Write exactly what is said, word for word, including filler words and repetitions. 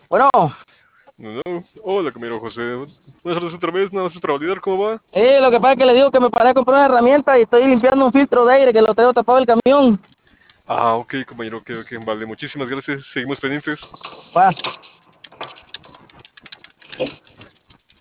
Bueno, No, no. Hola, compañero José. Buenas tardes otra vez, nada más para validar cómo va. eh, lo que pasa es que le digo que me paré a comprar una herramienta y estoy limpiando un filtro de aire que lo tengo tapado el camión. Ah, ok, compañero, ok, ok. Vale, muchísimas gracias. Seguimos pendientes. Va.